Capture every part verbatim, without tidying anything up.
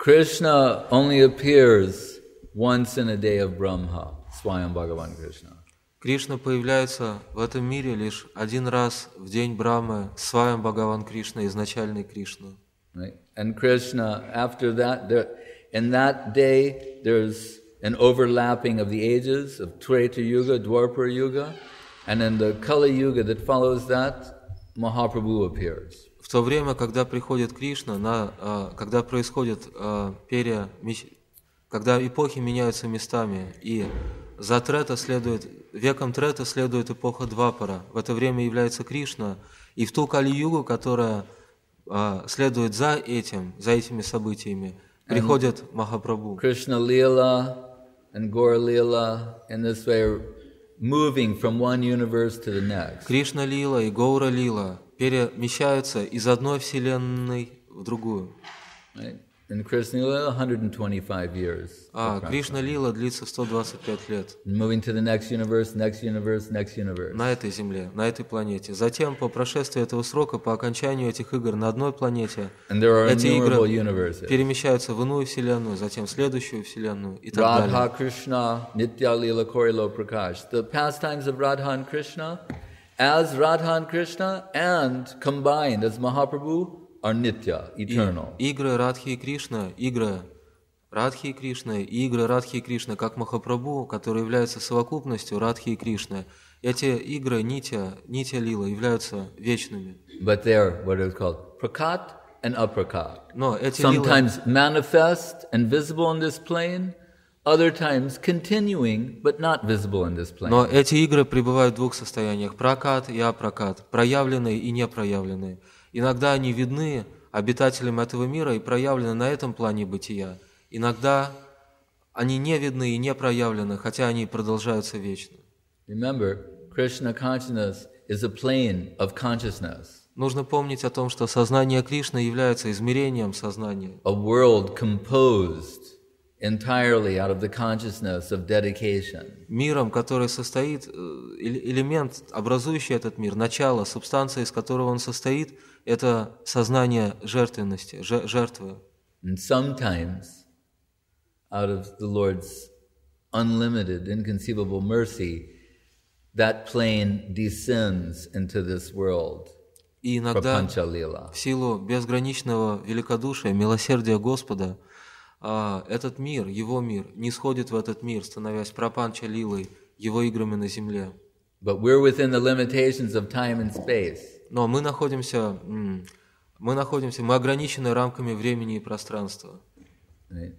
Krishna only appears once in a day of Brahma, Swayam Bhagavan Krishna. Кришна появляется в этом мире лишь один раз в день Брамы, Сваям Бхагаван Кришна, изначальный Кришна. Right? And Krishna, after that, there, in that day, there's an overlapping of the ages of Treta Yuga, Dwapara Yuga, and in the Kali Yuga that follows that, Mahaprabhu appears. В то время, когда приходит Кришна, на, когда происходит пере, когда эпохи меняются местами, и за Трета следует, веком Трета следует эпоха Двапара. В это время является Кришна, и в ту Кали-югу, которая а, следует за этим, за этими событиями, приходит Махапрабху. Krishna Lila and Gaura Lila in this way are moving from one universe to the next. Кришна Лила и Гаура Лила перемещаются из одной вселенной в другую. Right? And Krishna Lila, one hundred twenty-five years. А Кришна Лила длится сто двадцать пять лет. Moving to the next universe, next universe, next universe. На этой земле, на этой планете. Затем, по прошествии этого срока, по окончанию этих игр на одной планете, эти игры перемещаются в иную вселенную, затем в следующую вселенную и так далее. Radha Krishna, Nitya Lila Korilo Prakash. The pastimes of Radha and Krishna, as Radha and Krishna, and combined as Mahaprabhu, are Nitya, eternal. И игры Радхи и Кришна, игры Радхи и Кришны, и игры Радхи и Кришны, как Махапрабху, которые являются совокупностью Радхи и Кришны. Эти игры Нитя, Нитя Лила являются вечными. But they're what is called prakat and aprakat. Но эти Sometimes лилы, manifest and visible in this plane, other times continuing but not visible in this plane. но эти игры пребывают в двух состояниях: пракат и апракат, проявленные и непроявленные. Иногда они видны обитателям этого мира и проявлены на этом плане бытия. Иногда они не видны и не проявлены, хотя они продолжаются вечно. Remember, Krishna consciousness is a plane of consciousness. Нужно помнить о том, что сознание Кришны является измерением сознания. A world composed entirely out of the consciousness of dedication. Миром, который состоит, элемент, образующий этот мир, начало, субстанция, из которого он состоит, это сознание жертвенности, жертвы. And sometimes, out of the Lord's unlimited, inconceivable mercy, that plane descends into this world. И иногда, в силу безграничного великодушия, милосердия Господа, этот мир, его мир, не сходит в этот мир, становясь прапанча лилой, его играми на земле. But we're within the limitations of time and space. Но мы находимся, мы находимся, мы ограничены рамками времени и пространства. Right.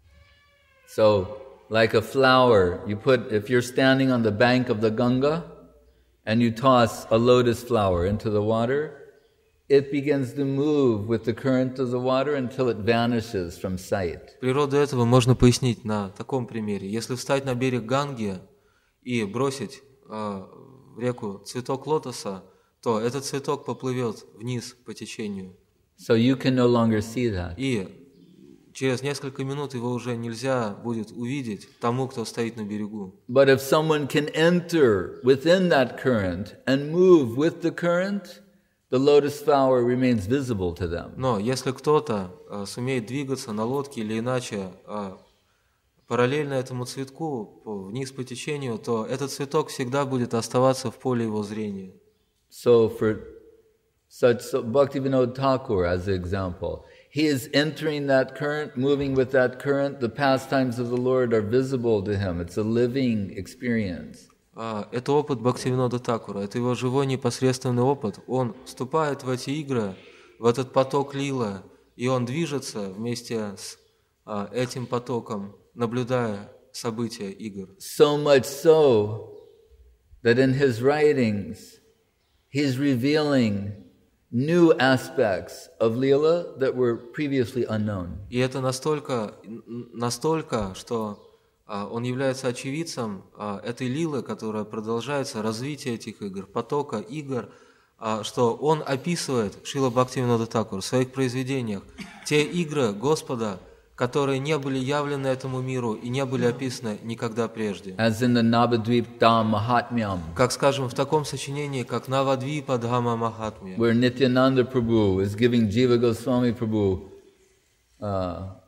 So, like a flower, you put, if you're standing on the bank of the Ganga and you toss a lotus flower into the water, it begins to move with the current of the water until it vanishes from sight. Природу этого можно пояснить на таком примере. Если встать на берег Ганги и бросить э, в реку цветок лотоса, то этот цветок поплывет вниз по течению. So you can no longer see that. И через несколько минут его уже нельзя будет увидеть тому, кто стоит на берегу. But if someone can enter within that current and move with the current, the lotus flower remains visible to them. Но если кто-то а, сумеет двигаться на лодке или иначе а, параллельно этому цветку по, вниз по течению, то этот цветок всегда будет оставаться в поле его зрения. So for such so Bhaktivinoda Thakur as an example, he is entering that current, moving with that current. The pastimes of the Lord are visible to him. It's a living experience. Это опыт Бхактивинода Такура, это его живой непосредственный опыт. Он вступает в эти игры, в этот поток лила, и он движется вместе с этим потоком, наблюдая события игр. So much so that in his writings he's revealing new aspects of Leela that were previously unknown. И это настолько, настолько, что он является очевидцем этой лилы, которая продолжается, развитие этих игр, потока игр, что он описывает, Шрила Бхактивинода Такур, в своих произведениях те игры Господа, которые не были явлены этому миру и не были описаны никогда прежде. As in the Navadvip Dham Mahatmyam, как, скажем, в таком сочинении, как Навадвипа Дхама Махатмья, where Nityananda Prabhu is giving Jiva Goswami Prabhu uh,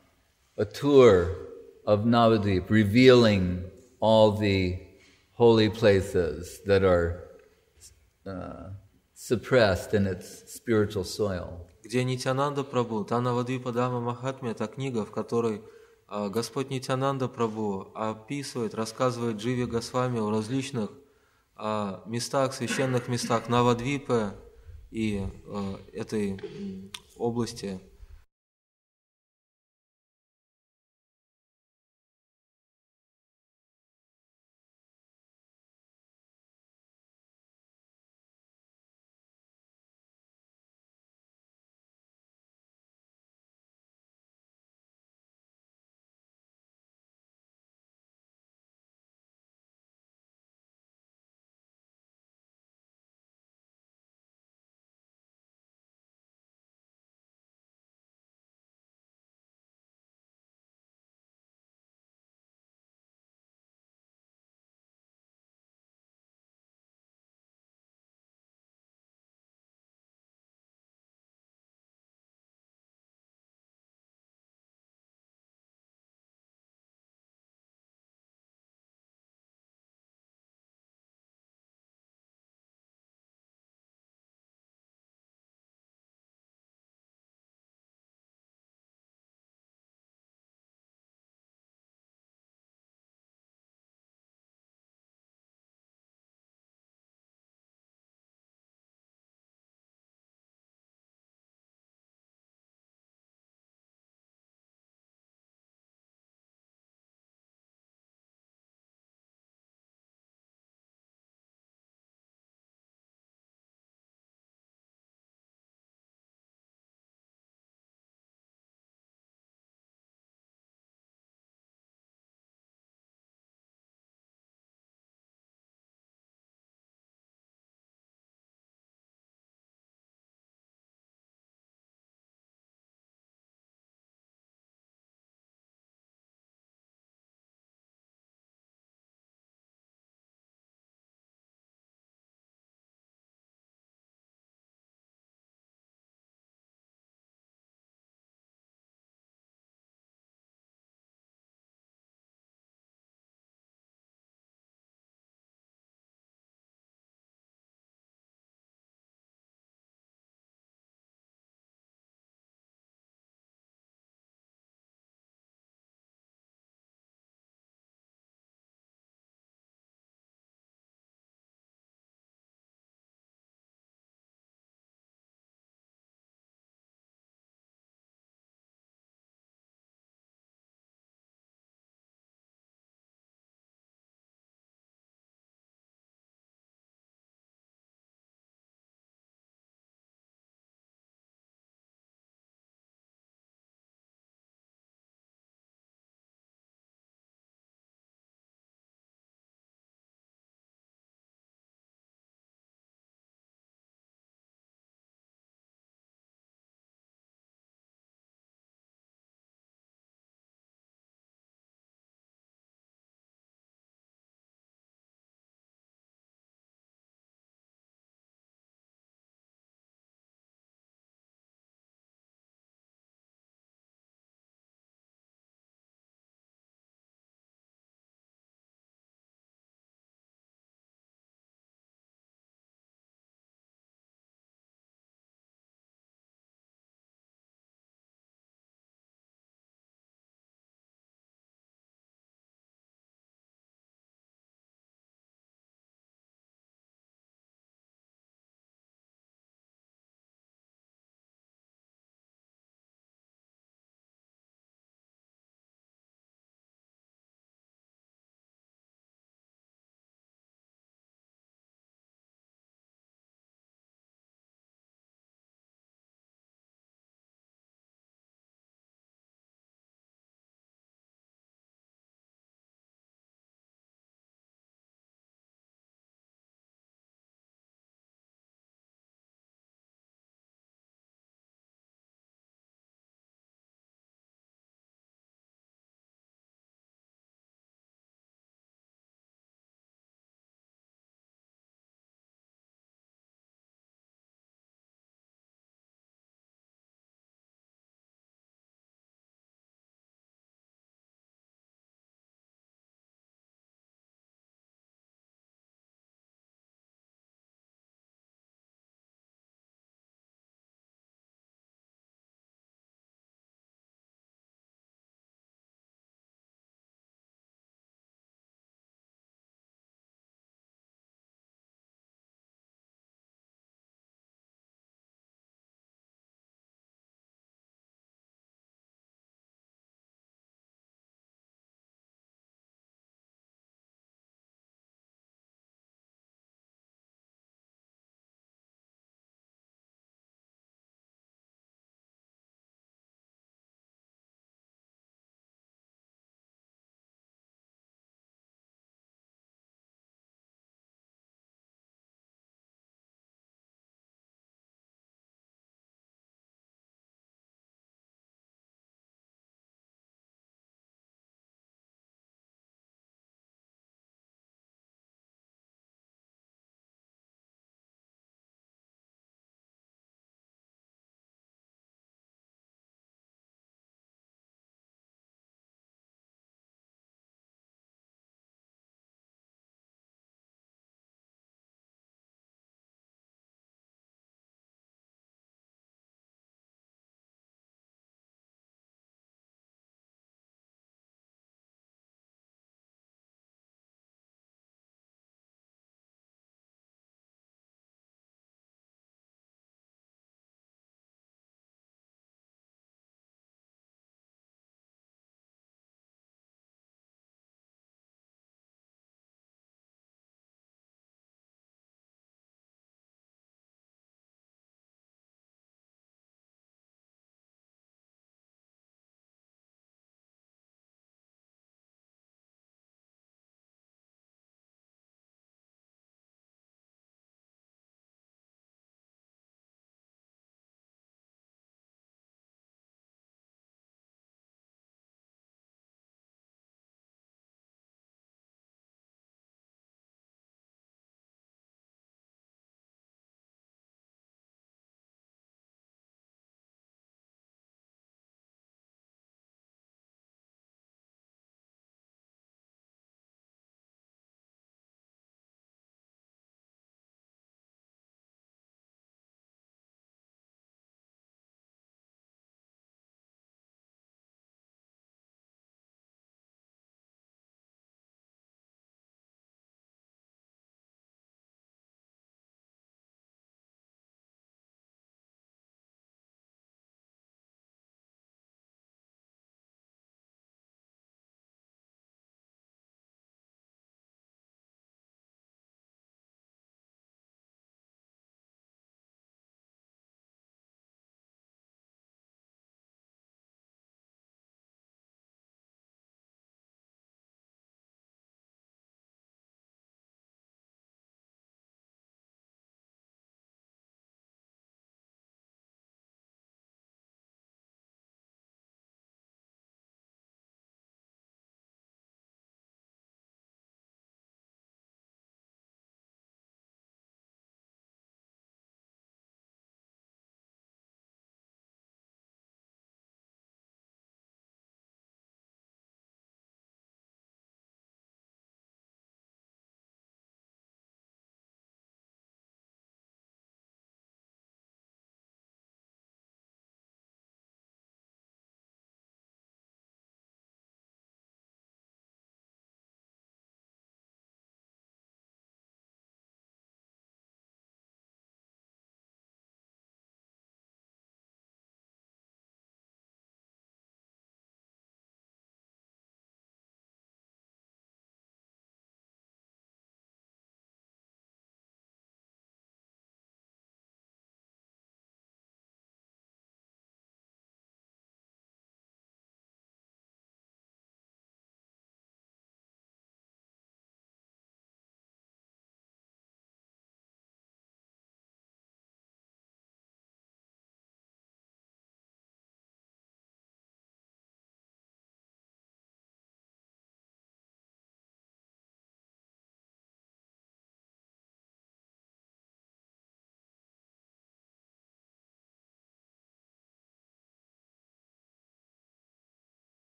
a tour of Navadvip, revealing all the holy places that are uh, suppressed in its spiritual soil. Где Нитьянанда Прабху, та Навадвипа Дама Махатмя, это книга, в которой а, Господь Нитьянанда Прабху описывает, рассказывает Дживе Госвами о различных а, местах, священных местах Навадвипы и а, этой м, области